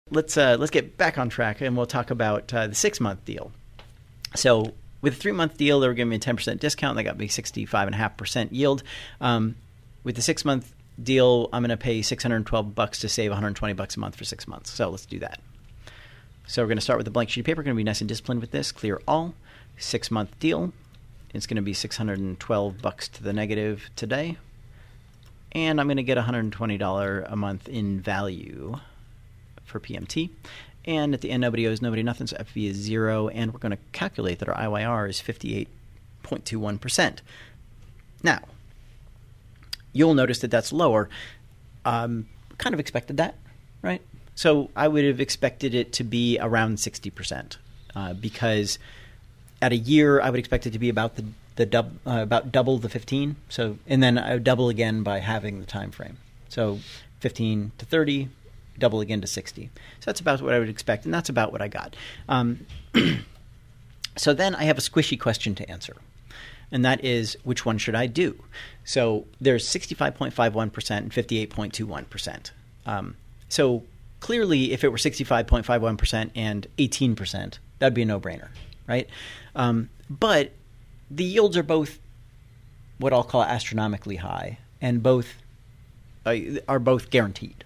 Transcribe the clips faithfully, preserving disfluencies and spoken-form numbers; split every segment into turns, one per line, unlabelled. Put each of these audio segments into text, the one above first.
Let's uh, let's get back on track, and we'll talk about uh, the six-month deal. So with a three-month deal, they were giving me a ten percent discount. They got me sixty-five point five percent yield. Um, with the six-month deal, I'm going to pay six hundred twelve bucks to save one hundred twenty bucks a month for six months. So let's do that. So we're going to start with a blank sheet of paper. We're going to be nice and disciplined with this. Clear all. Six-month deal. It's going to be six hundred twelve bucks to the negative today. And I'm going to get one hundred twenty dollars a month in value for P M T. And at the end, nobody owes nobody nothing, so F V is zero. And we're going to calculate that our I Y R is fifty-eight point two one percent. Now, you'll notice that that's lower. Um, kind of expected that, right? So I would have expected it to be around sixty percent uh, because at a year, I would expect it to be about the the dub, uh, about double the fifteen. So, and then I would double again by having the time frame. So fifteen to thirty, double again to sixty. So that's about what I would expect, and that's about what I got. Um, so then I have a squishy question to answer, and that is, which one should I do? So there's sixty-five point five one percent and fifty-eight point two one percent. Um, so clearly, if it were sixty-five point five one percent and eighteen percent, that would be a no-brainer, right? Um, but the yields are both what I'll call astronomically high, and both uh, are both guaranteed.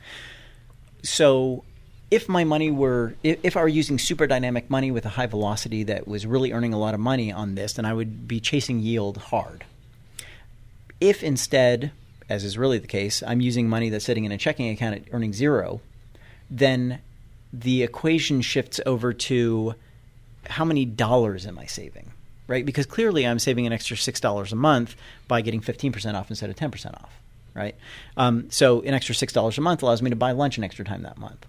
So if my money were – if I were using super dynamic money with a high velocity that was really earning a lot of money on this, then I would be chasing yield hard. If instead, as is really the case, I'm using money that's sitting in a checking account at earning zero, then the equation shifts over to how many dollars am I saving, right? Because clearly I'm saving an extra six dollars a month by getting fifteen percent off instead of ten percent off. Right, um, so an extra six dollars a month allows me to buy lunch an extra time that month.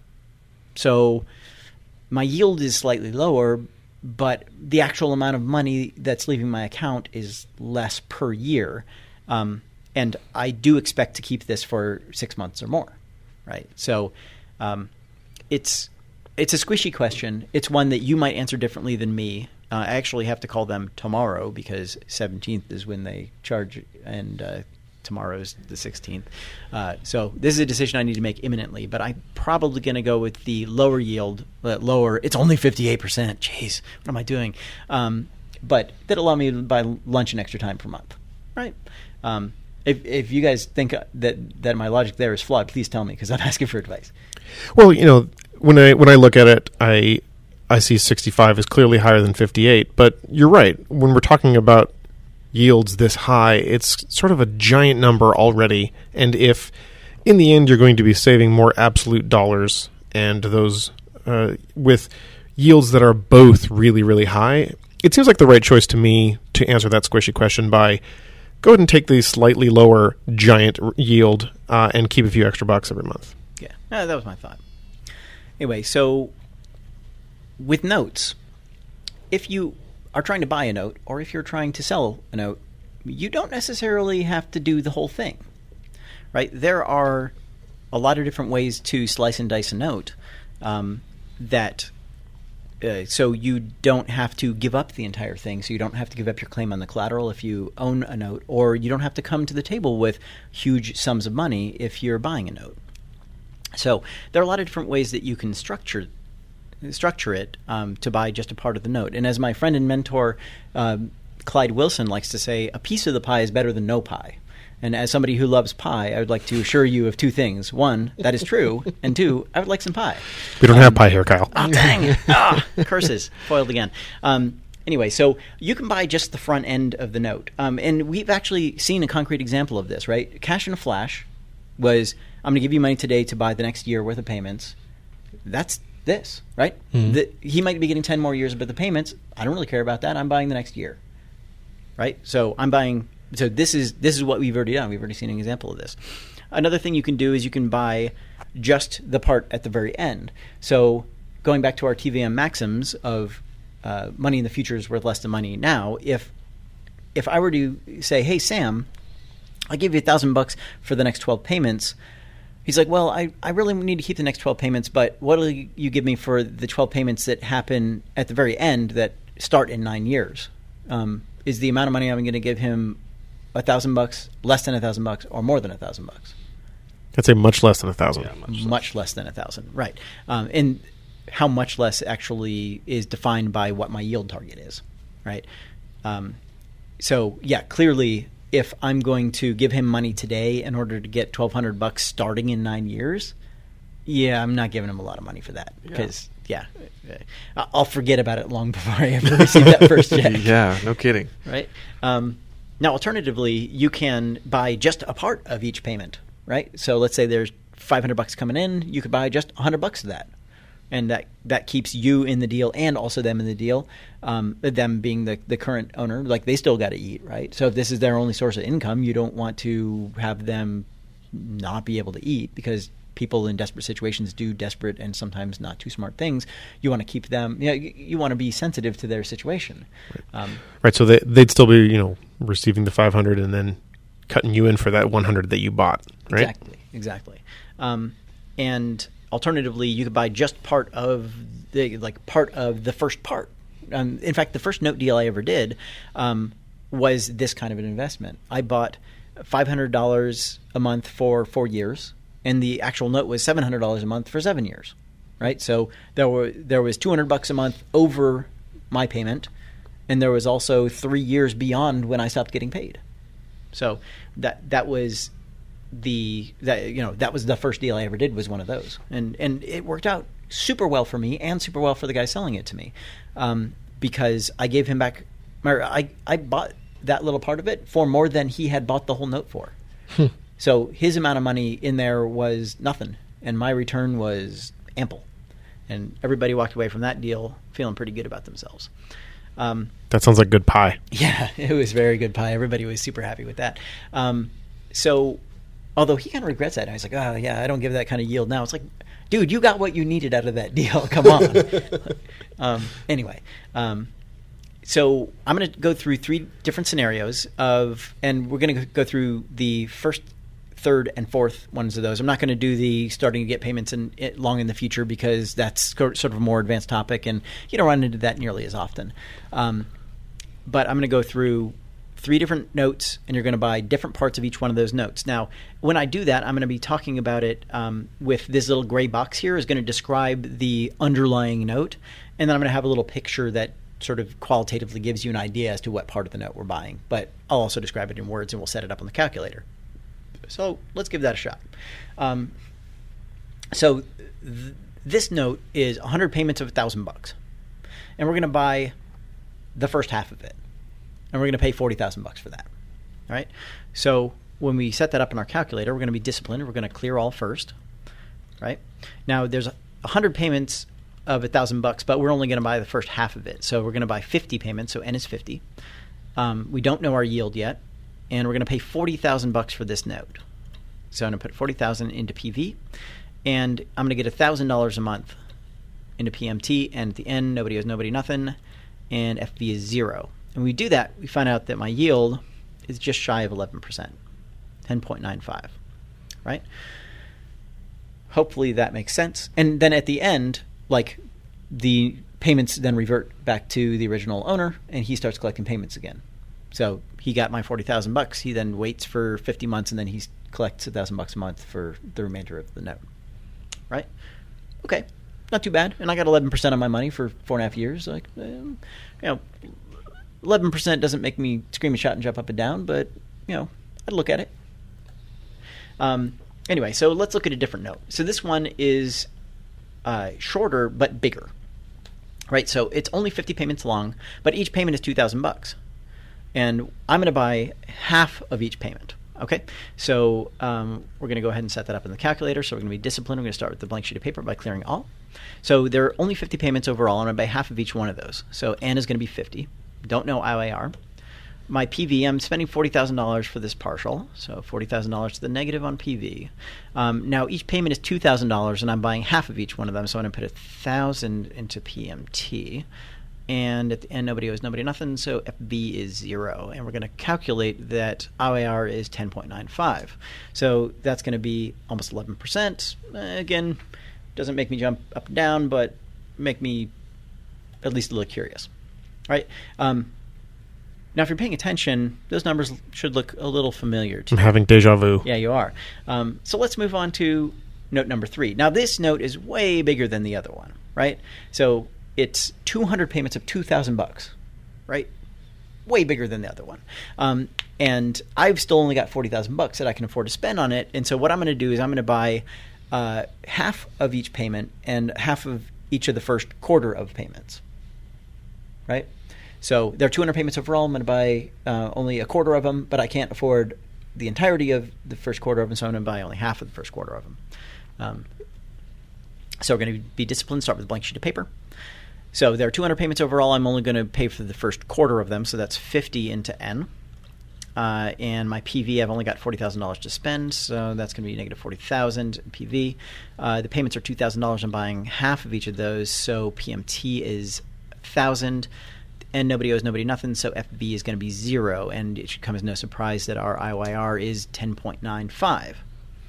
So my yield is slightly lower, but the actual amount of money that's leaving my account is less per year, um, and I do expect to keep this for six months or more. Right, so um, it's it's a squishy question. It's one that you might answer differently than me. Uh, I actually have to call them tomorrow because seventeenth is when they charge, and uh, tomorrow's the sixteenth. Uh, so this is a decision I need to make imminently, but I'm probably going to go with the lower yield, uh, lower. It's only fifty-eight percent. Jeez, what am I doing? Um, but that allow me to buy lunch an extra time per month, right? Um, if, if you guys think that, that my logic there is flawed, please tell me because I'm asking for advice.
Well, you know, when I when I look at it, I I see sixty-five is clearly higher than fifty-eight, but you're right. When we're talking about yields this high, it's sort of a giant number already, and if in the end you're going to be saving more absolute dollars and those uh, with yields that are both really, really high, it seems like the right choice to me to answer that squishy question by go ahead and take the slightly lower giant yield uh, and keep a few extra bucks every month.
Yeah, uh, that was my thought. Anyway, so with notes, if you are trying to buy a note or if you're trying to sell a note, you don't necessarily have to do the whole thing, right? There are a lot of different ways to slice and dice a note um, that uh, so you don't have to give up the entire thing. So you don't have to give up your claim on the collateral if you own a note, or you don't have to come to the table with huge sums of money if you're buying a note. So there are a lot of different ways that you can structure structure it um, to buy just a part of the note. And as my friend and mentor uh, Clyde Wilson likes to say, a piece of the pie is better than no pie. And as somebody who loves pie, I would like to assure you of two things. One, that is true. And two, I would like some pie.
We don't um, have pie here, Kyle.
Oh, dang. Oh, curses. Foiled again. Um, anyway, so you can buy just the front end of the note. Um, and we've actually seen a concrete example of this, right? Cash in a flash was, I'm going to give you money today to buy the next year worth of payments. That's this, right? Mm-hmm. The, he might be getting ten more years, but the payments, I don't really care about that. I'm buying the next year, right? So I'm buying. So this is this is what we've already done. We've already seen an example of this. Another thing you can do is you can buy just the part at the very end. So going back to our T V M maxims of uh, money in the future is worth less than money now. If if I were to say, hey Sam, I'll give you a thousand bucks for the next twelve payments. He's like, well, I, I really need to keep the next twelve payments, but what will you give me for the twelve payments that happen at the very end that start in nine years? Um, is the amount of money I'm going to give him a thousand bucks, less than a thousand bucks, or more than a thousand bucks?
I'd say much less than a thousand.
Yeah,
much,
much
less than a thousand, right? Um, and how much less actually is defined by what my yield target is, right? Um, so yeah, clearly, if I'm going to give him money today in order to get twelve hundred bucks starting in nine years, yeah, I'm not giving him a lot of money for that because yeah. yeah, I'll forget about it long before I ever receive that first check.
Yeah, no kidding.
Right. Um, now, alternatively, you can buy just a part of each payment. Right. So let's say there's five hundred bucks coming in. You could buy just one hundred bucks of that. And that, that keeps you in the deal and also them in the deal, um, them being the, the current owner. Like, they still got to eat, right? So if this is their only source of income, you don't want to have them not be able to eat because people in desperate situations do desperate and sometimes not too smart things. You want to keep them, you know, you, you want to be sensitive to their situation.
Right.
Um,
right. So they, they'd still be, you know, receiving the five hundred and then cutting you in for that one hundred that you bought, right?
Exactly. Exactly. Um, and alternatively, you could buy just part of the like part of the first part. Um, in fact, the first note deal I ever did um, was this kind of an investment. I bought five hundred dollars a month for four years, and the actual note was seven hundred dollars a month for seven years. Right, so there were there was two hundred bucks a month over my payment, and there was also three years beyond when I stopped getting paid. So that that was. The that you know that was the first deal I ever did was one of those, and and it worked out super well for me and super well for the guy selling it to me, um, because I gave him back my I I bought that little part of it for more than he had bought the whole note for. So his amount of money in there was nothing, and my return was ample, and everybody walked away from that deal feeling pretty good about themselves. Um,
that sounds like good pie.
Yeah, it was very good pie. Everybody was super happy with that. Um, so. Although he kind of regrets that. I was like, oh, yeah, I don't give that kind of yield now. It's like, dude, you got what you needed out of that deal. Come on. um, anyway, um, so I'm going to go through three different scenarios of, and we're going to go through the first, third, and fourth ones of those. I'm not going to do the starting to get payments in, it, long in the future because that's sort of a more advanced topic, and you don't run into that nearly as often. Um, but I'm going to go through three different notes, and you're going to buy different parts of each one of those notes. Now, when I do that, I'm going to be talking about it um, with this little gray box here is going to describe the underlying note, and then I'm going to have a little picture that sort of qualitatively gives you an idea as to what part of the note we're buying. But I'll also describe it in words, and we'll set it up on the calculator. So let's give that a shot. Um, so th- this note is one hundred payments of one thousand bucks, and we're going to buy the first half of it. And we're going to pay forty thousand bucks for that. All right. So when we set that up in our calculator, we're going to be disciplined. We're going to clear all first. Right. Now there's a hundred payments of a thousand bucks, but we're only going to buy the first half of it. So we're going to buy fifty payments. So N is fifty. Um, we don't know our yield yet, and we're going to pay forty thousand bucks for this note. So I'm going to put forty thousand into P V, and I'm going to get a thousand dollars a month into P M T. And at the end, nobody owes nobody nothing, and F V is zero. And we do that, we find out that my yield is just shy of eleven percent, ten point nine five, right? Hopefully that makes sense. And then at the end, like the payments then revert back to the original owner, and he starts collecting payments again. So he got my forty thousand bucks. He then waits for fifty months, and then he collects a thousand bucks a month for the remainder of the note, right? Okay, not too bad. And I got eleven percent of my money for four and a half years. Like, um, you know. eleven percent doesn't make me scream and shout and jump up and down, but, you know, I'd look at it. Um, anyway, so let's look at a different note. So this one is uh, shorter but bigger, right? So it's only fifty payments long, but each payment is two thousand bucks. And I'm going to buy half of each payment, okay? So um, we're going to go ahead and set that up in the calculator. So we're going to be disciplined. We're going to start with the blank sheet of paper by clearing all. So there are only fifty payments overall. I'm going to buy half of each one of those. So N is going to be fifty. Don't know I A R. My P V, I'm spending forty thousand dollars for this partial, so forty thousand dollars to the negative on P V. Um, now, each payment is two thousand dollars, and I'm buying half of each one of them, so I'm going to put one thousand dollars into P M T. And at the end, nobody owes nobody nothing, so F B is zero. And we're going to calculate that I A R is ten point nine five. So that's going to be almost eleven percent. Uh, again, doesn't make me jump up and down, but make me at least a little curious. Right. Um, Now, if you're paying attention, those numbers should look a little familiar to
I'm
you.
having deja vu.
Yeah, you are. Um, so let's move on to note number three. Now, this note is way bigger than the other one, right? So it's two hundred payments of two thousand bucks, right? Way bigger than the other one. Um, and I've still only got forty thousand bucks that I can afford to spend on it. And so what I'm going to do is I'm going to buy uh, half of each payment and half of each of the first quarter of payments, right? So there are two hundred payments overall. I'm going to buy uh, only a quarter of them, but I can't afford the entirety of the first quarter of them, so I'm going to buy only half of the first quarter of them. Um, so we're going to be disciplined, start with a blank sheet of paper. So there are two hundred payments overall. I'm only going to pay for the first quarter of them, so that's fifty into N. Uh, and my P V, I've only got forty thousand dollars to spend, so that's going to be negative forty thousand dollars in P V. Uh, the payments are two thousand dollars. I'm buying half of each of those, so P M T is one thousand dollars. And nobody owes nobody nothing, so F B is going to be zero. And it should come as no surprise that our I Y R is ten point nine five.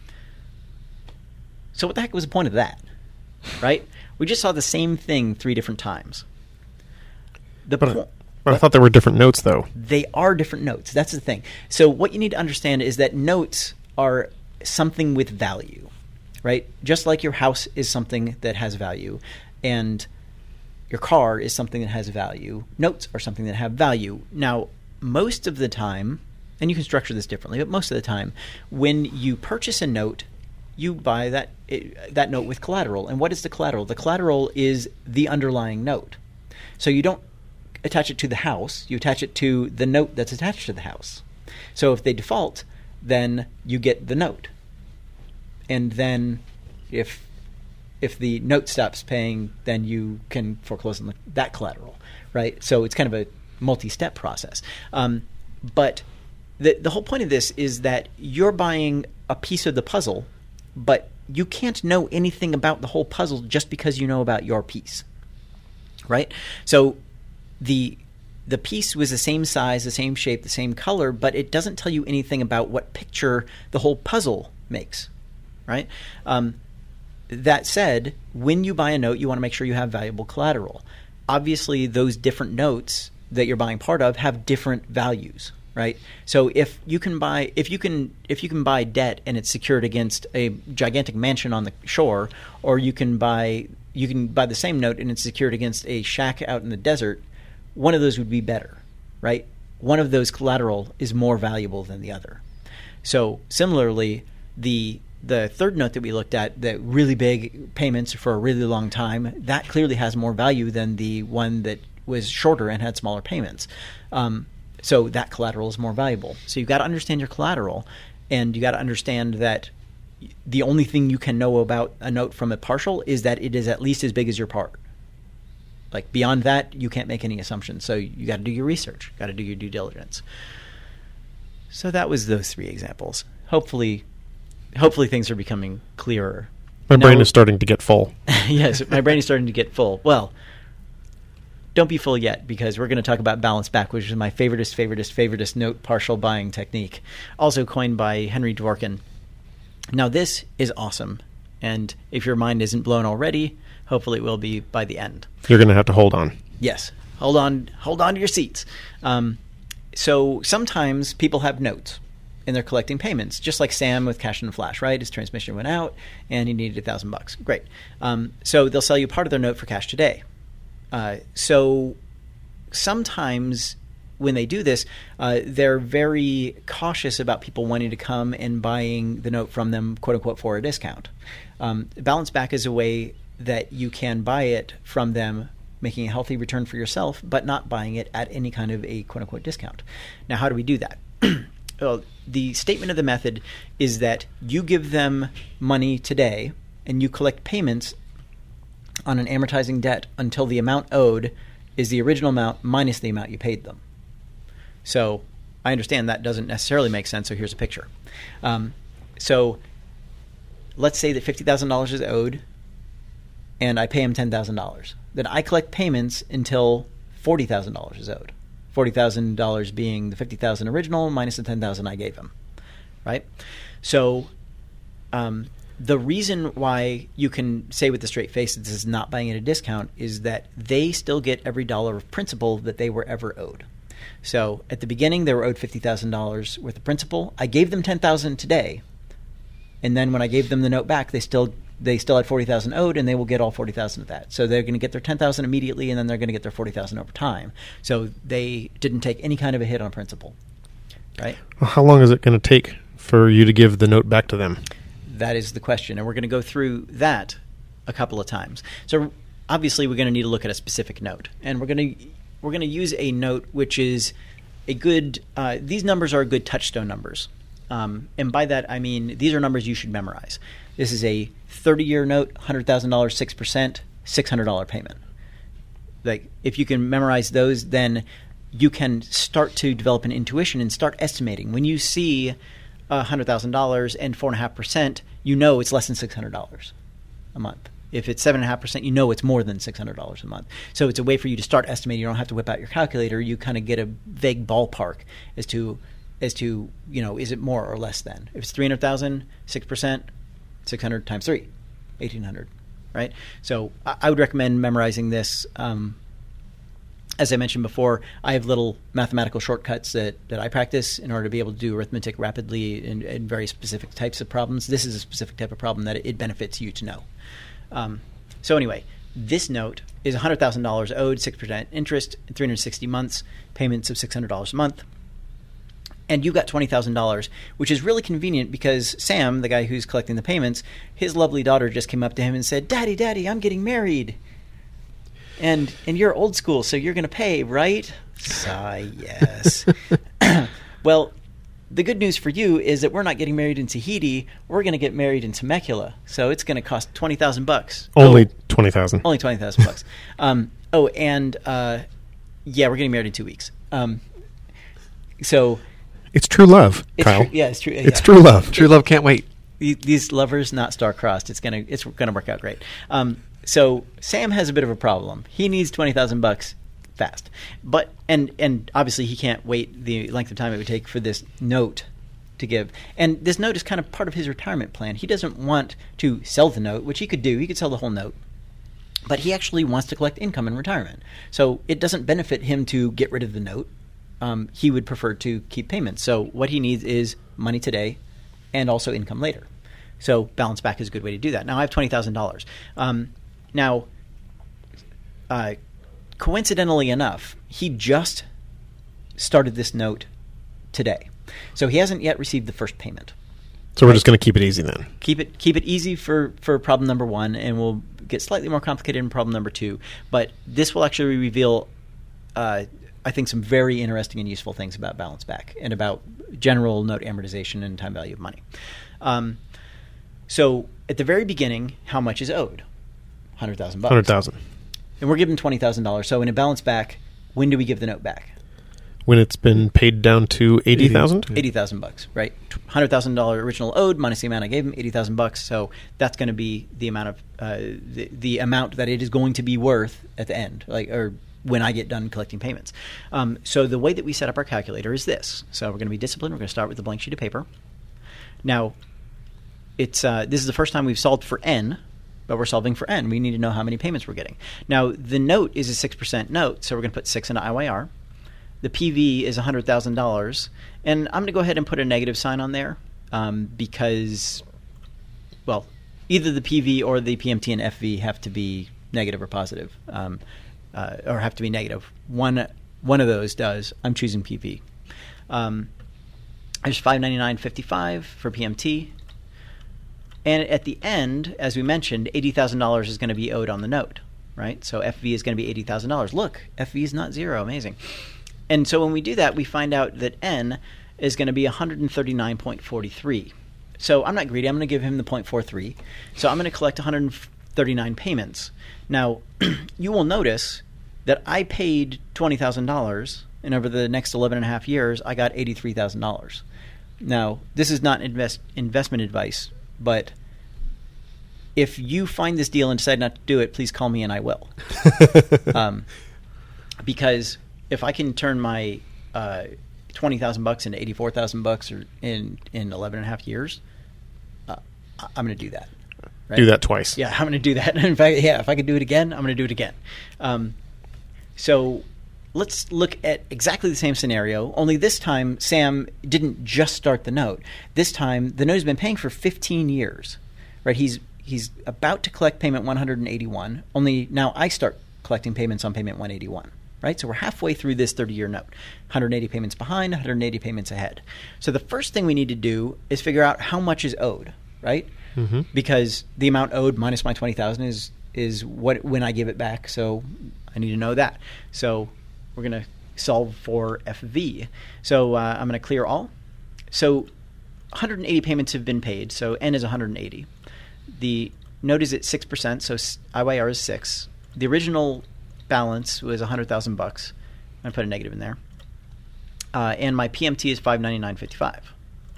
So what the heck was the point of that, right? We just saw the same thing three different times. The
But,
po-
but I thought there were different notes, though.
They are different notes. That's the thing. So what you need to understand is that notes are something with value, right? Just like your house is something that has value, and your car is something that has value. Notes are something that have value. Now, most of the time, and you can structure this differently, but most of the time, when you purchase a note, you buy that that note with collateral. And what is the collateral? The collateral is the underlying note. So you don't attach it to the house. You attach it to the note that's attached to the house. So if they default, then you get the note. And then if if the note stops paying, then you can foreclose on the, that collateral, right? So it's kind of a multi-step process. Um, but the the whole point of this is that you're buying a piece of the puzzle, but you can't know anything about the whole puzzle just because you know about your piece, right? So the the piece was the same size, the same shape, the same color, but it doesn't tell you anything about what picture the whole puzzle makes, right? Um, that said, when you buy a note, you want to make sure you have valuable collateral. Obviously, those different notes that you're buying part of have different values, right? So if you can buy if you can if you can buy debt and it's secured against a gigantic mansion on the shore, or you can buy you can buy the same note and it's secured against a shack out in the desert, one of those would be better, right? One of those collateral is more valuable than the other. So similarly, the the third note that we looked at, the really big payments for a really long time, that clearly has more value than the one that was shorter and had smaller payments. Um, so that collateral is more valuable. So you've got to understand your collateral, and you got to understand that the only thing you can know about a note from a partial is that it is at least as big as your part. Like beyond that, you can't make any assumptions. So you got to do your research, got to do your due diligence. So that was those three examples. Hopefully, hopefully things are becoming clearer.
My
No-
brain is starting to get full.
Yes, my brain is starting to get full. Well, don't be full yet, because we're going to talk about balance back, which is my favoritist, favoritist, favoritist note partial buying technique, also coined by Henry Dworkin. Now, this is awesome, and if your mind isn't blown already, hopefully it will be by the end.
You're going to have to hold on.
Yes, hold on, hold on to your seats. Um, so sometimes people have notes, and they're collecting payments, just like Sam with Cash and Flash, right? His transmission went out, and he needed a thousand bucks. Great. Um, so they'll sell you part of their note for cash today. Uh, so sometimes when they do this, uh, they're very cautious about people wanting to come and buying the note from them, quote unquote, for a discount. Um, balance back is a way that you can buy it from them, making a healthy return for yourself, but not buying it at any kind of a quote unquote discount. Now, how do we do that? Well, the statement of the method is that you give them money today and you collect payments on an amortizing debt until the amount owed is the original amount minus the amount you paid them. So I understand that doesn't necessarily make sense, so here's a picture. Um, so let's say that fifty thousand dollars is owed and I pay him ten thousand dollars. Then I collect payments until forty thousand dollars is owed. forty thousand dollars being the fifty thousand dollars original minus the ten thousand dollars I gave him, right? So um, the reason why you can say with a straight face that this is not buying at a discount is that they still get every dollar of principal that they were ever owed. So at the beginning, they were owed fifty thousand dollars worth of principal. I gave them ten thousand dollars today. And then when I gave them the note back, they still they still had forty thousand dollars owed, and they will get all forty thousand dollars of that. So they're going to get their ten thousand dollars immediately, and then they're going to get their forty thousand dollars over time. So they didn't take any kind of a hit on principal, right?
Well, how long is it going to take for you to give the note back to them?
That is the question, and we're going to go through that a couple of times. So obviously, we're going to need to look at a specific note, and we're going to we're going to use a note which is a good. Uh, these numbers are good touchstone numbers, um, and by that I mean these are numbers you should memorize. This is a thirty-year note, one hundred thousand dollars, six percent, six hundred dollars payment. Like if you can memorize those, then you can start to develop an intuition and start estimating. When you see one hundred thousand dollars and four point five percent, you know it's less than six hundred dollars a month. If it's seven point five percent, you know it's more than six hundred dollars a month. So it's a way for you to start estimating. You don't have to whip out your calculator. You kind of get a vague ballpark as to, as to you know, is it more or less than? If it's three hundred thousand dollars, six percent, six hundred times three, eighteen hundred, right? So I, I would recommend memorizing this. Um, As I mentioned before, I have little mathematical shortcuts that, that I practice in order to be able to do arithmetic rapidly in, in very specific types of problems. This is a specific type of problem that it, it benefits you to know. Um, so anyway, this note is one hundred thousand dollars owed, six percent interest, three hundred sixty months, payments of six hundred dollars a month. And you got twenty thousand dollars, which is really convenient because Sam, the guy who's collecting the payments, his lovely daughter just came up to him and said, "Daddy, Daddy, I'm getting married. And and you're old school, so you're going to pay, right?" Sigh, yes. Well, the good news for you is that we're not getting married in Tahiti. We're going to get married in Temecula. So it's going to cost twenty thousand bucks.
Only
oh,
twenty thousand.
Only twenty thousand bucks. Um, oh, and uh, yeah, we're getting married in two weeks. Um, so
it's true love,
it's
Kyle.
True, yeah, it's true.
It's
yeah.
true love.
True love can't wait.
These lovers not star-crossed. It's gonna it's gonna work out great. Um, so Sam has a bit of a problem. He needs twenty thousand bucks fast, but and and obviously he can't wait the length of time it would take for this note to give. And this note is kind of part of his retirement plan. He doesn't want to sell the note, which he could do. He could sell the whole note, but he actually wants to collect income in retirement. So it doesn't benefit him to get rid of the note. Um, he would prefer to keep payments. So what he needs is money today and also income later. So balance back is a good way to do that. Now I have twenty thousand dollars. Um, now, uh, coincidentally enough, he just started this note today. So he hasn't yet received the first payment.
So we're right? just going to keep it easy then.
Keep it keep it easy for, for problem number one, and we'll get slightly more complicated in problem number two. But this will actually reveal, uh, I think, some very interesting and useful things about balance back and about general note amortization and time value of money. Um, so at the very beginning, how much is owed? one hundred thousand bucks.
one hundred thousand.
And we're giving twenty thousand dollars. So in a balance back, when do we give the note back?
When it's been paid down to eighty thousand?
eighty thousand bucks, right? one hundred thousand dollars original owed minus the amount I gave him, eighty thousand bucks. So that's going to be the amount of uh, the, the amount that it is going to be worth at the end, like or when I get done collecting payments. Um, so the way that we set up our calculator is this. So we're going to be disciplined. We're going to start with a blank sheet of paper. Now, it's uh, this is the first time we've solved for n, but we're solving for n. We need to know how many payments we're getting. Now, the note is a six percent note, so we're going to put six into I Y R. The P V is one hundred thousand dollars, and I'm going to go ahead and put a negative sign on there um, because, well, either the P V or the P M T and F V have to be negative or positive, um, uh, or have to be negative. One one of those does. I'm choosing P V. Um, there's five hundred ninety-nine dollars and fifty-five cents for P M T. And at the end, as we mentioned, eighty thousand dollars is going to be owed on the note, right? So F V is going to be eighty thousand dollars. Look, F V is not zero. Amazing. And so when we do that, we find out that N is going to be one hundred thirty-nine point four three. So I'm not greedy. I'm going to give him the zero point four three. So I'm going to collect one hundred thirty-nine payments. Now, you will notice that I paid twenty thousand dollars, and over the next eleven and a half years, I got eighty-three thousand dollars. Now, this is not invest, investment advice, but if you find this deal and decide not to do it, please call me and I will. um, because if I can turn my uh, twenty thousand bucks into eighty-four thousand bucks or in in eleven and a half years, uh, I'm going to do that. Right?
Do that twice.
Yeah, I'm going to do that. In fact, yeah, if I could do it again, I'm going to do it again. Um, so let's look at exactly the same scenario, only this time Sam didn't just start the note. This time the note has been paying for fifteen years, right? He's he's about to collect payment one hundred eighty-one, only now I start collecting payments on payment one eighty-one, right? So we're halfway through this thirty-year note, one hundred eighty payments behind, one hundred eighty payments ahead. So the first thing we need to do is figure out how much is owed, right?
Mm-hmm.
Because the amount owed minus my twenty thousand is is what when I give it back. So I need to know that. So we're going to solve for F V. So uh, I'm going to clear all. So one hundred eighty payments have been paid. So N is one hundred eighty. The note is at six percent. So I Y R is six. The original balance was one hundred thousand bucks. I'm going to put a negative in there. Uh, and my P M T is five ninety-nine fifty-five.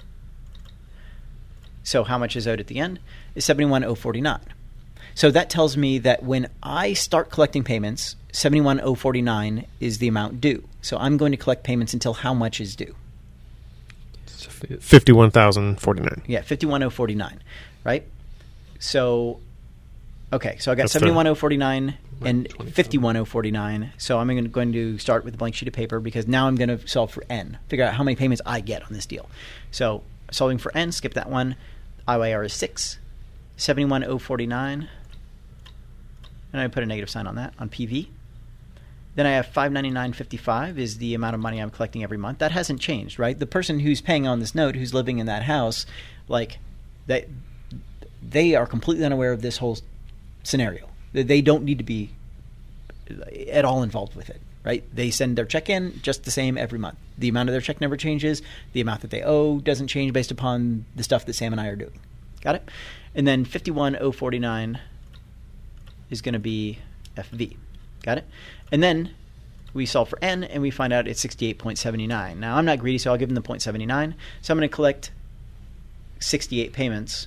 So how much is owed at the end is seventy-one thousand forty-nine. So that tells me that when I start collecting payments, seventy-one thousand forty-nine is the amount due. So I'm going to collect payments until how much is due?
fifty-one thousand forty-nine.
Yeah, fifty-one thousand forty-nine, right? So, okay, so I got
That's
seventy-one thousand forty-nine and
twenty-five. fifty-one
fifty-one thousand forty-nine. So I'm going to- going to start with a blank sheet of paper because now I'm going to solve for N, figure out how many payments I get on this deal. So solving for N, skip that one. I Y R is six, seventy-one thousand forty-nine. And I put a negative sign on that, on P V. Then I have five ninety-nine fifty-five is the amount of money I'm collecting every month. That hasn't changed, right? The person who's paying on this note, who's living in that house, like, they, they are completely unaware of this whole scenario. They don't need to be at all involved with it, right? They send their check in just the same every month. The amount of their check never changes. The amount that they owe doesn't change based upon the stuff that Sam and I are doing. Got it? And then fifty-one thousand forty-nine is going to be F V. Got it? And then we solve for N, and we find out it's sixty-eight point seven nine. Now, I'm not greedy, so I'll give them the zero point seven nine. So I'm going to collect sixty-eight payments.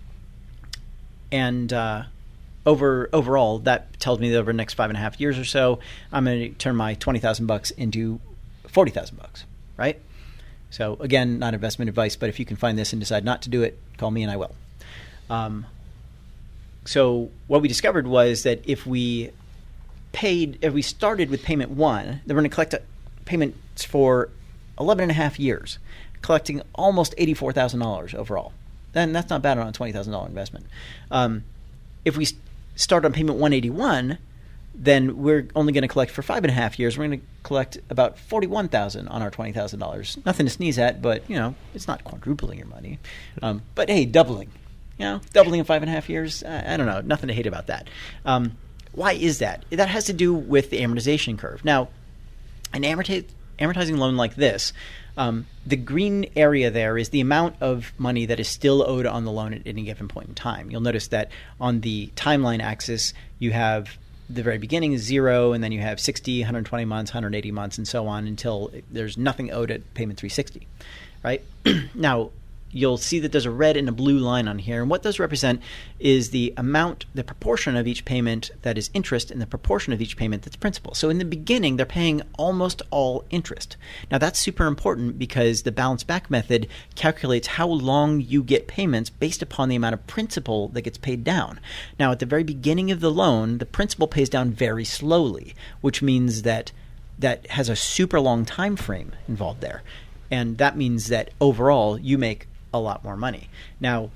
And uh, over overall, that tells me that over the next five and a half years or so, I'm going to turn my twenty thousand bucks into forty thousand bucks, right? So again, not investment advice, but if you can find this and decide not to do it, call me and I will. Um, so what we discovered was that if we paid, if we started with payment one, then we're going to collect payments for eleven and a half years, collecting almost eighty-four thousand dollars overall. Then that's not bad on a twenty thousand dollars investment. Um, if we start on payment one eighty-one, then we're only going to collect for five and a half years. We're going to collect about forty-one thousand dollars on our twenty thousand dollars. Nothing to sneeze at, but, you know, it's not quadrupling your money. Um, but, hey, doubling. You know, doubling in five and a half years, I, I don't know. Nothing to hate about that. Um, why is that? That has to do with the amortization curve. Now, an amorti- amortizing loan like this, um, the green area there is the amount of money that is still owed on the loan at any given point in time. You'll notice that on the timeline axis, you have the very beginning is zero, and then you have sixty, one hundred twenty months, one hundred eighty months, and so on until there's nothing owed at payment three sixty, right? Now, you'll see that there's a red and a blue line on here. And what those represent is the amount, the proportion of each payment that is interest and the proportion of each payment that's principal. So in the beginning, they're paying almost all interest. Now that's super important because the balance back method calculates how long you get payments based upon the amount of principal that gets paid down. Now at the very beginning of the loan, the principal pays down very slowly, which means that that has a super long time frame involved there. And that means that overall you make a lot more money. Now,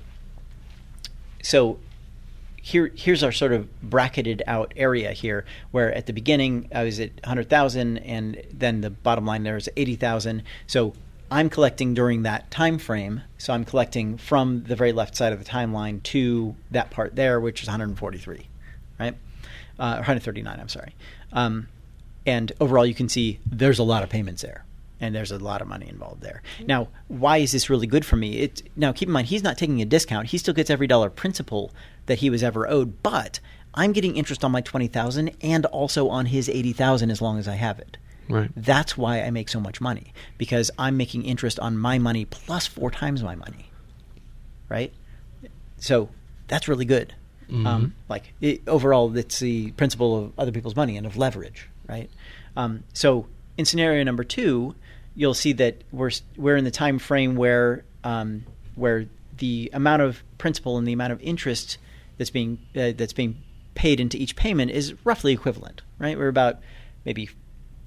so here here's our sort of bracketed out area here, where at the beginning I was at one hundred thousand, and then the bottom line there is eighty thousand. So I'm collecting during that time frame. So I'm collecting from the very left side of the timeline to that part there, which is one hundred forty-three, right? Uh, one hundred thirty-nine. I'm sorry. Um, and overall, you can see there's a lot of payments there. And there's a lot of money involved there. Now, why is this really good for me? It, now, keep in mind, he's not taking a discount. He still gets every dollar principal that he was ever owed, but I'm getting interest on my twenty thousand dollars and also on his eighty thousand dollars as long as I have it.
Right.
That's why I make so much money, because I'm making interest on my money plus four times my money, right? So that's really good. Mm-hmm. Um, like it, overall, it's the principle of other people's money and of leverage, right? Um, so in scenario number two, you'll see that we're we're in the time frame where um, where the amount of principal and the amount of interest that's being uh, that's being paid into each payment is roughly equivalent, right? We're about maybe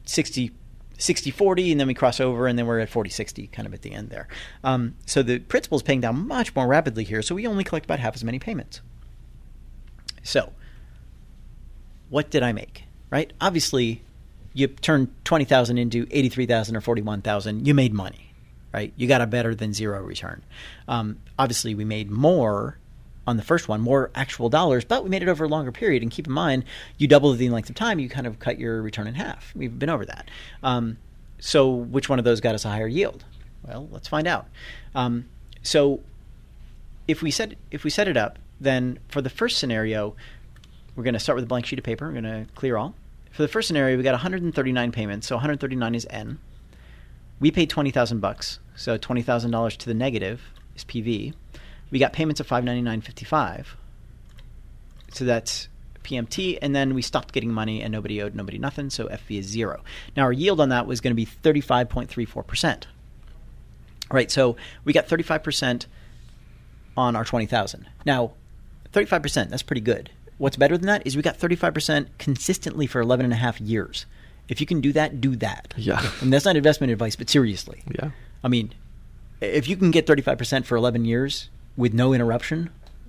sixty forty, and then we cross over, and then we're at forty sixty kind of at the end there. Um, so the principal is paying down much more rapidly here, so we only collect about half as many payments. So what did I make, right? Obviously, you turned twenty thousand into eighty-three thousand or forty-one thousand, you made money, right? You got a better than zero return. Um, obviously, we made more on the first one, more actual dollars, but we made it over a longer period. And keep in mind, you double the length of time, you kind of cut your return in half. We've been over that. Um, so which one of those got us a higher yield? Well, let's find out. Um, so if we set if we set it up, then for the first scenario, we're going to start with a blank sheet of paper. We're going to clear all. For the first scenario, we got one hundred thirty-nine payments, so one hundred thirty-nine is N. We paid twenty thousand bucks, so twenty thousand dollars to the negative is P V. We got payments of five hundred ninety-nine dollars and fifty-five cents, so that's P M T, and then we stopped getting money, and nobody owed nobody nothing, so F V is zero. Now, our yield on that was going to be thirty-five point three four percent. All right, so we got thirty-five percent on our twenty thousand. Now, thirty-five percent, that's pretty good. What's better than that is we got thirty-five percent consistently for eleven and a half years. If you can do that, do that.
Yeah.
And that's not investment advice, but seriously.
Yeah.
I mean, if you can get thirty-five percent for eleven years with no interruption,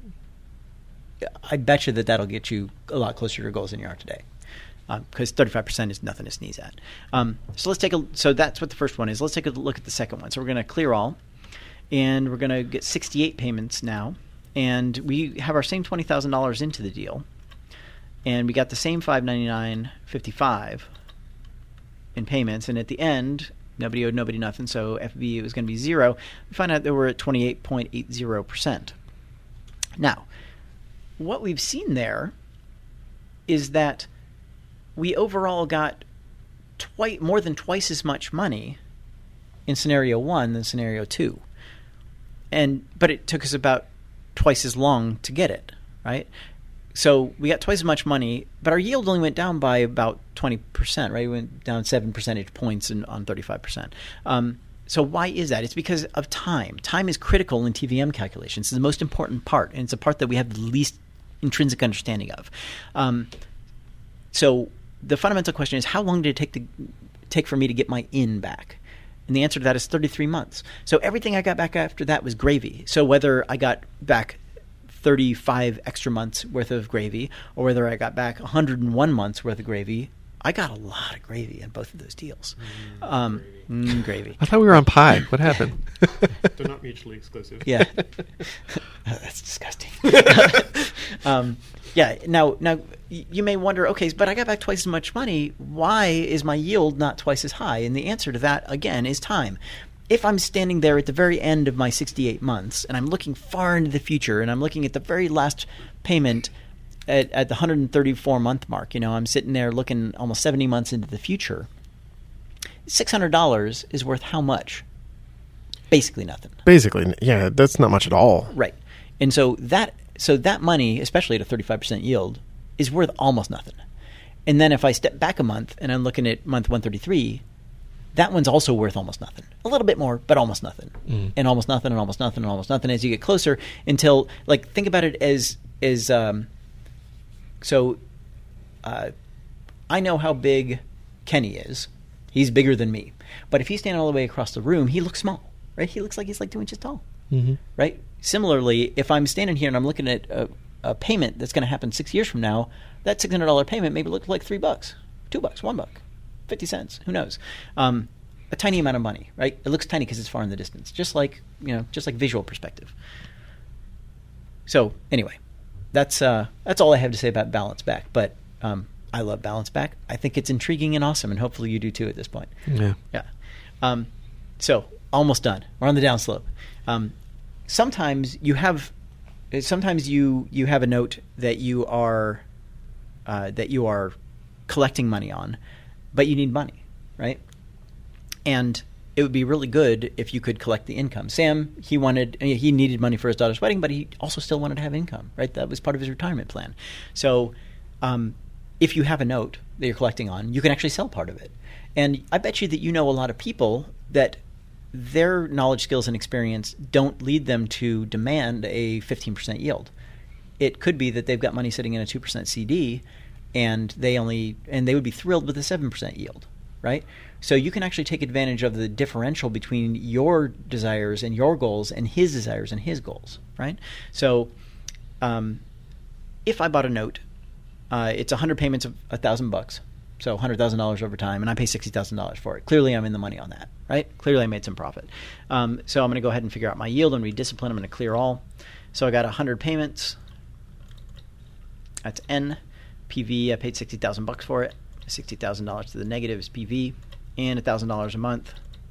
I bet you that that'll get you a lot closer to your goals than you are today. Because um, thirty-five percent is nothing to sneeze at. Um, so let's take a. So that's what the first one is. Let's take a look at the second one. So we're going to clear all, and we're going to get sixty-eight payments now, and we have our same twenty thousand dollars into the deal, and we got the same five hundred ninety-nine dollars and fifty-five cents in payments, and at the end, nobody owed nobody nothing, so F V was going to be zero. We find out that we're at twenty-eight point eight zero percent. Now, what we've seen there is that we overall got twi- more than twice as much money in scenario one than scenario two. And but it took us about twice as long to get it, right? So we got twice as much money, but our yield only went down by about twenty percent, right? It went down seven percentage points in, on thirty-five percent. Um, so why is that? It's because of time. Time is critical in T V M calculations. It's the most important part, and it's a part that we have the least intrinsic understanding of. Um, so the fundamental question is, how long did it take to take for me to get my in back? And the answer to that is thirty-three months. So everything I got back after that was gravy. So whether I got back thirty-five extra months worth of gravy, or whether I got back one hundred one months worth of gravy, I got a lot of gravy in both of those deals.
Mm,
um,
gravy.
Mm, gravy.
I thought we were on pie. What happened?
They're not mutually exclusive.
Yeah. That's disgusting. um, yeah. Now, now you may wonder, okay, but I got back twice as much money. Why is my yield not twice as high? And the answer to that, again, is time. If I'm standing there at the very end of my sixty-eight months and I'm looking far into the future and I'm looking at the very last payment at, at the one hundred thirty-four month mark, you know, I'm sitting there looking almost seventy months into the future, six hundred dollars is worth how much? Basically nothing.
Basically, yeah, that's not much at all.
Right. And so that so that money, especially at a thirty-five percent yield, is worth almost nothing. And then if I step back a month and I'm looking at month one thirty-three, that one's also worth almost nothing. A little bit more, but almost nothing. Mm. And almost nothing and almost nothing and almost nothing as you get closer until, like, think about it as, as um, so uh, I know how big Kenny is. He's bigger than me. But if he's standing all the way across the room, he looks small, right? He looks like he's like two inches tall, mm-hmm. right? Similarly, if I'm standing here and I'm looking at a, a payment that's going to happen six years from now, that six hundred dollars payment maybe looks like three bucks, two bucks, one buck. fifty cents, who knows? Um, a tiny amount of money, right? It looks tiny because it's far in the distance, just like, you know, just like visual perspective. So anyway, that's uh, that's all I have to say about Balance Back. But um, I love Balance Back. I think it's intriguing and awesome, and hopefully you do too at this point.
Yeah.
Yeah. Um, so almost done. We're on the downslope. Um, sometimes you have, sometimes you you have a note that you are uh, that you are collecting money on. But you need money, right? And it would be really good if you could collect the income. Sam, he wanted, he needed money for his daughter's wedding, but he also still wanted to have income, right? That was part of his retirement plan. So um, if you have a note that you're collecting on, you can actually sell part of it. And I bet you that you know a lot of people that their knowledge, skills, and experience don't lead them to demand a fifteen percent yield. It could be that they've got money sitting in a two percent C D, and they only and they would be thrilled with a seven percent yield, right? So you can actually take advantage of the differential between your desires and your goals and his desires and his goals, right? So um, if I bought a note, uh, it's one hundred payments of one thousand bucks, so one hundred thousand dollars over time, and I pay sixty thousand dollars for it. Clearly, I'm in the money on that, right? Clearly, I made some profit. Um, so I'm going to go ahead and figure out my yield and rediscipline. I'm going to clear all. So I got one hundred payments. That's N. P V, I paid sixty thousand bucks for it. sixty thousand dollars to the negative is P V, and one thousand dollars a month.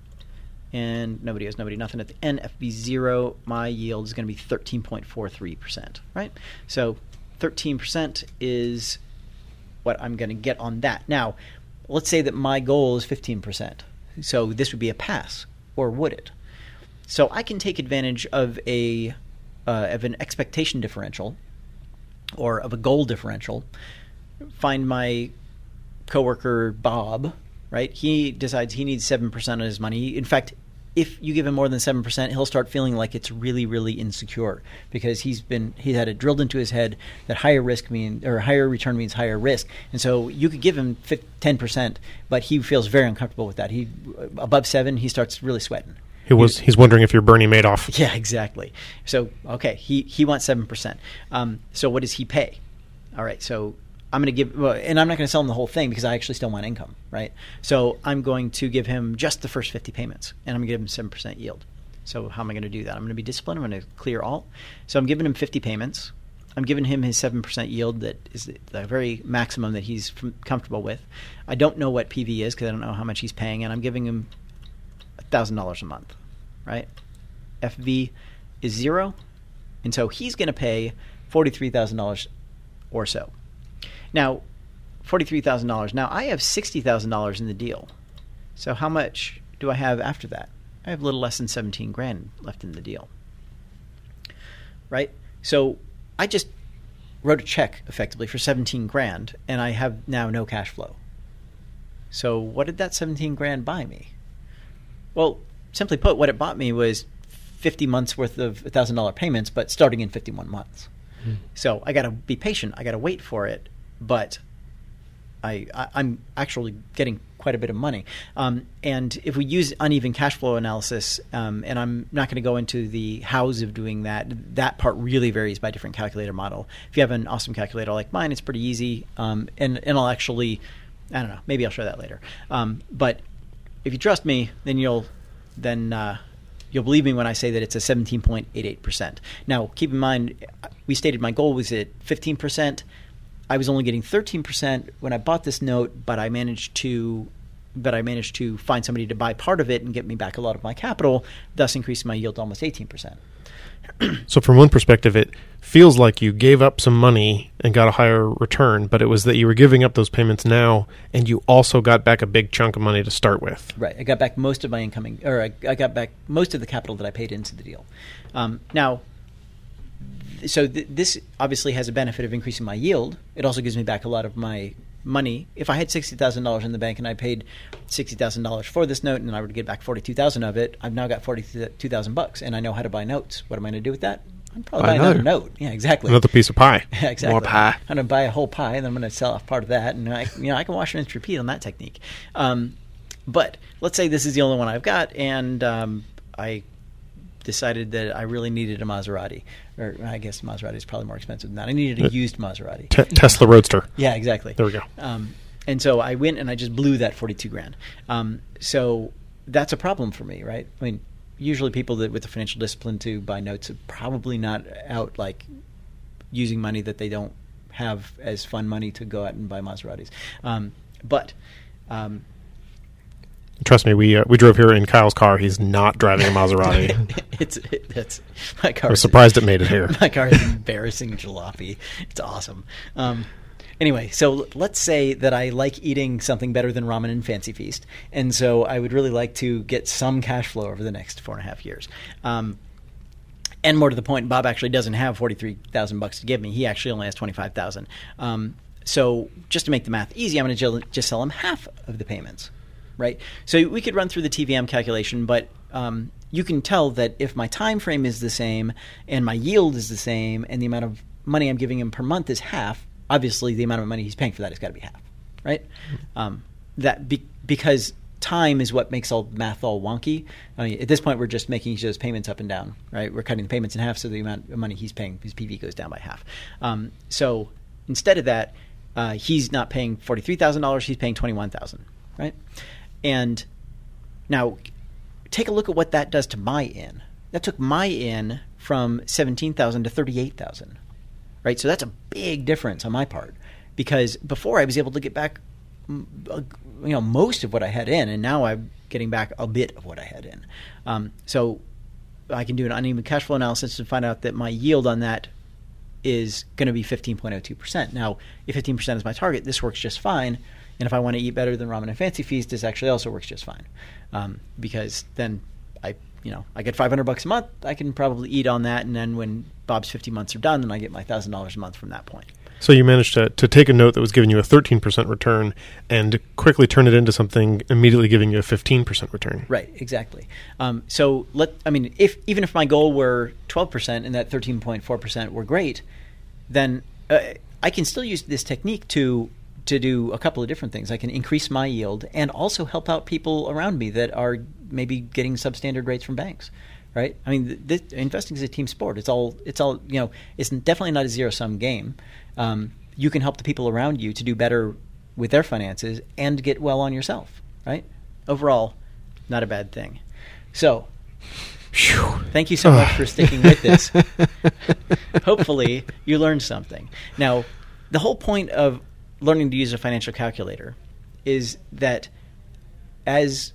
And nobody owes nobody nothing at the end. F V zero, my yield is going to be thirteen point four three percent, right? So thirteen percent is what I'm going to get on that. Now, let's say that my goal is fifteen percent. So this would be a pass, or would it? So I can take advantage of a uh, of an expectation differential or of a goal differential. Find my coworker Bob, right? He decides he needs seven percent of his money. In fact, if you give him more than seven percent, he'll start feeling like it's really, really insecure because he's been he had it drilled into his head that higher risk means or higher return means higher risk. And so you could give him ten percent, but he feels very uncomfortable with that. He above seven, he starts really sweating.
He was he's wondering if you're Bernie Madoff.
Yeah, exactly. So okay, he he wants seven percent. Um, so what does he pay? All right, so I'm going to give, well, and I'm not going to sell him the whole thing because I actually still want income, right? So I'm going to give him just the first fifty payments, and I'm going to give him seven percent yield. So how am I going to do that? I'm going to be disciplined. I'm going to clear all. So I'm giving him fifty payments. I'm giving him his seven percent yield that is the very maximum that he's comfortable with. I don't know what P V is because I don't know how much he's paying, and I'm giving him one thousand dollars a month, right? F V is zero, and so he's going to pay forty-three thousand dollars or so. Now, forty-three thousand dollars. Now, I have sixty thousand dollars in the deal. So how much do I have after that? I have a little less than seventeen grand left in the deal. Right? So I just wrote a check, effectively, for seventeen grand, and I have now no cash flow. So what did that seventeen grand buy me? Well, simply put, what it bought me was fifty months worth of one thousand dollars payments, but starting in fifty-one months. Hmm. So I got to be patient. I got to wait for it. But I, I, I'm actually getting quite a bit of money. Um, and if we use uneven cash flow analysis, um, and I'm not going to go into the hows of doing that, that part really varies by different calculator model. If you have an awesome calculator like mine, it's pretty easy. Um, and, and I'll actually, I don't know, maybe I'll show that later. Um, but if you trust me, then you'll then uh, you'll believe me when I say that it's a seventeen point eight eight percent. Now, keep in mind, we stated my goal was at fifteen percent. I was only getting thirteen percent when I bought this note, but I managed to but I managed to find somebody to buy part of it and get me back a lot of my capital, thus increasing my yield to almost eighteen percent.
So from one perspective, it feels like you gave up some money and got a higher return, but it was that you were giving up those payments now, and you also got back a big chunk of money to start with.
Right. I got back most of my incoming, or I, I got back most of the capital that I paid into the deal. Um, now, So th- this obviously has a benefit of increasing my yield. It also gives me back a lot of my money. If I had sixty thousand dollars in the bank and I paid sixty thousand dollars for this note and I would get back forty-two thousand dollars of it, I've now got forty-two thousand bucks and I know how to buy notes. What am I going to do with that? I'm probably buy another note. Yeah, exactly.
Another piece of pie.
Yeah, exactly.
More pie.
I'm going to buy a whole pie and then I'm going to sell off part of that. And I, you know, I can wash, rinse, repeat on that technique. Um, but let's say this is the only one I've got and um, I decided that I really needed a Maserati. Or I guess Maserati is probably more expensive than that. I needed a used Maserati.
Te- Tesla Roadster.
Yeah, exactly.
There we go.
Um, and so I went and I just blew that forty-two grand. Um, so that's a problem for me, right? I mean, usually people that with the financial discipline to buy notes are probably not out like using money that they don't have as fun money to go out and buy Maseratis. Um, but um,
trust me, we uh, we drove here in Kyle's car. He's not driving a Maserati.
it's it, that's my car.
I was surprised it made it here.
My car is embarrassing jalopy. It's awesome. Um, anyway, so let's say that I like eating something better than ramen and Fancy Feast, and so I would really like to get some cash flow over the next four and a half years. Um, and more to the point, Bob actually doesn't have forty-three thousand bucks to give me. He actually only has twenty-five thousand. Um, so just to make the math easy, I'm going to just sell him half of the payments. Right, so we could run through the T V M calculation, but um, you can tell that if my time frame is the same and my yield is the same and the amount of money I'm giving him per month is half, obviously the amount of money he's paying for that has got to be half, right? Um, that be, because time is what makes all math all wonky. I mean, at this point, we're just making those payments up and down, right? We're cutting the payments in half, so the amount of money he's paying, his P V goes down by half. Um, so instead of that, uh, he's not paying forty-three thousand dollars, he's paying twenty-one thousand dollars, right? And now take a look at what that does to my in. That took my in from seventeen thousand dollars to thirty-eight thousand dollars, right? So that's a big difference on my part, because before I was able to get back you know, most of what I had in, and now I'm getting back a bit of what I had in. Um, so I can do an uneven cash flow analysis to find out that my yield on that is going to be fifteen point oh two percent. Now, if fifteen percent is my target, this works just fine. And if I want to eat better than ramen and fancy feast, this actually also works just fine. Um, because then I, you know, I get five hundred bucks a month. I can probably eat on that. And then when Bob's fifty months are done, then I get my one thousand dollars a month from that point.
So you managed to, to take a note that was giving you a thirteen percent return and quickly turn it into something immediately giving you a fifteen percent return.
Right, exactly. Um, so let I mean, if even if my goal were twelve percent and that thirteen point four percent were great, then uh, I can still use this technique to to do a couple of different things. I can increase my yield and also help out people around me that are maybe getting substandard rates from banks. Right? I mean, this, investing is a team sport. It's all, it's all, you know, it's definitely not a zero-sum game. Um, you can help the people around you to do better with their finances and get well on yourself, right? Overall, not a bad thing. So, whew, thank you so much for sticking with this. Hopefully, you learned something. Now, the whole point of learning to use a financial calculator is that as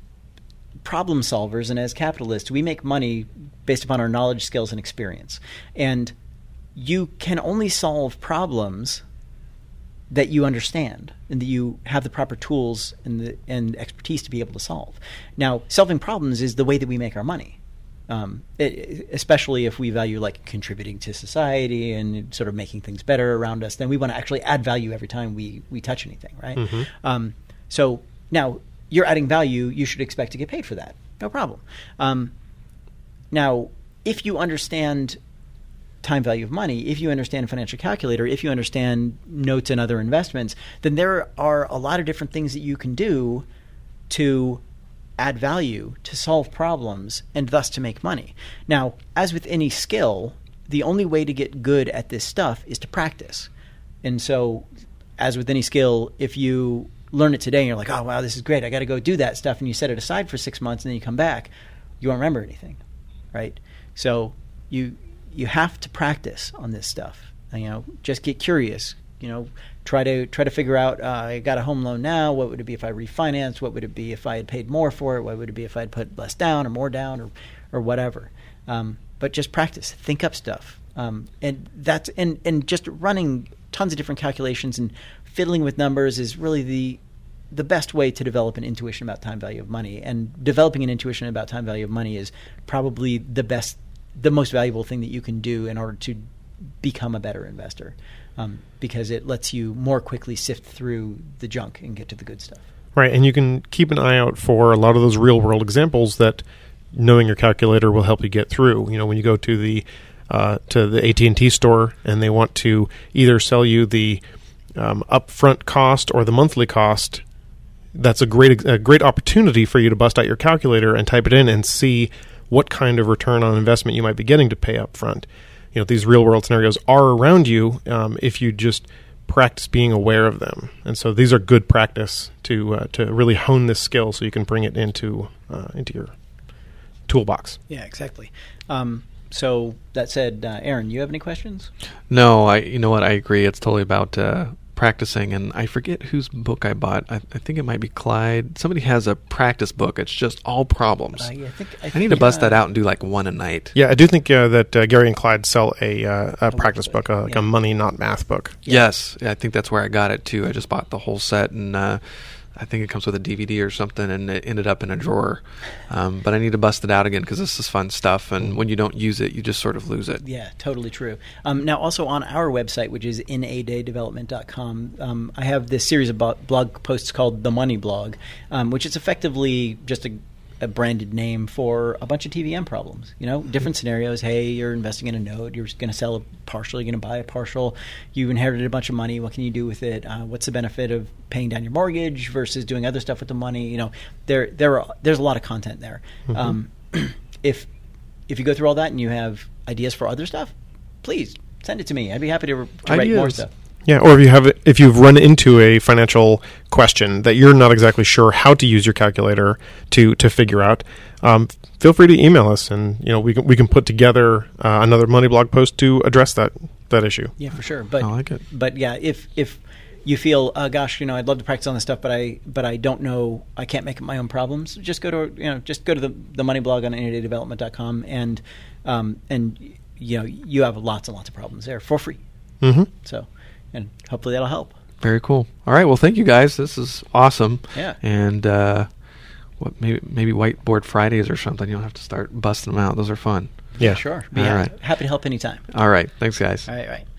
problem solvers and as capitalists, we make money based upon our knowledge, skills, and experience. And you can only solve problems that you understand and that you have the proper tools and the and expertise to be able to solve. Now, solving problems is the way that we make our money, um, it, especially if we value like contributing to society and sort of making things better around us. Then we want to actually add value every time we we touch anything, right? Mm-hmm. Um, so now, you're adding value, you should expect to get paid for that. No problem. Um, now, if you understand time value of money, if you understand a financial calculator, if you understand notes and other investments, then there are a lot of different things that you can do to add value, to solve problems, and thus to make money. Now, as with any skill, the only way to get good at this stuff is to practice. And so, as with any skill, if you learn it today and you're like, oh, wow, this is great, I got to go do that stuff, and you set it aside for six months and then you come back, you won't remember anything, right? So you you have to practice on this stuff. And, you know, just get curious. You know, try to try to figure out, uh, I got a home loan now, what would it be if I refinanced? What would it be if I had paid more for it? What would it be if I had put less down or more down or or whatever? Um, but just practice, think up stuff. Um, and that's and, and just running tons of different calculations and fiddling with numbers is really the the best way to develop an intuition about time value of money. And developing an intuition about time value of money is probably the best, the most valuable thing that you can do in order to become a better investor, um, because it lets you more quickly sift through the junk and get to the good stuff.
Right, and you can keep an eye out for a lot of those real-world examples that knowing your calculator will help you get through. You know, when you go to the uh, to the A T and T store and they want to either sell you the um, upfront cost or the monthly cost, that's a great a great opportunity for you to bust out your calculator and type it in and see what kind of return on investment you might be getting to pay up front. You know, these real-world scenarios are around you um, if you just practice being aware of them. And so these are good practice to uh, to really hone this skill so you can bring it into uh, into your toolbox.
Yeah, exactly. Um, so that said, uh, Aaron, you have any questions?
No, I. You know what? I agree. It's totally about uh, practicing, and I forget whose book I bought. I, I think it might be Clyde. Somebody has a practice book. It's just all problems.
Uh, yeah, I, think, I,
I
think,
need to bust
uh,
that out and do like one a night.
Yeah, I do think uh, that uh, Gary and Clyde sell a, uh, a practice book, uh, like
yeah.
a money, not math book.
Yeah.
Yes, I think that's where I got it too. I just bought the whole set, and uh, I think it comes with a D V D or something, and it ended up in a drawer. Um, but I need to bust it out again because this is fun stuff, and when you don't use it, you just sort of lose it.
Yeah, totally true. Um, now, also on our website, which is in a day development dot com, um, I have this series of blog posts called The Money Blog, um, which is effectively just a a branded name for a bunch of T V M problems. You know, different scenarios. Hey, you're investing in a note. You're going to sell a partial. You're going to buy a partial. You inherited a bunch of money. What can you do with it? Uh, what's the benefit of paying down your mortgage versus doing other stuff with the money? You know, there there are, there's a lot of content there. Mm-hmm. Um, if if you go through all that and you have ideas for other stuff, please send it to me. I'd be happy to, to write more stuff.
Yeah, or if you have if you've run into a financial question that you're not exactly sure how to use your calculator to to figure out, um, feel free to email us, and you know we can we can put together uh, another Money Blog post to address that that issue.
Yeah, for sure. But
I like it.
But yeah, if if you feel, uh, gosh, you know, I'd love to practice on this stuff, but I but I don't know, I can't make up my own problems. Just go to you know just go to the the Money Blog on any day development dot com, and um and you know you have lots and lots of problems there for free.
Mm-hmm.
So. And hopefully that'll help.
Very cool. All right. Well, thank you guys. This is awesome.
Yeah.
And uh, what maybe maybe Whiteboard Fridays or something. You don't have to start busting them out. Those are fun.
Yeah.
Sure. Be
All
ha-
right.
Happy to help anytime.
All right. Thanks, guys.
All right. All right.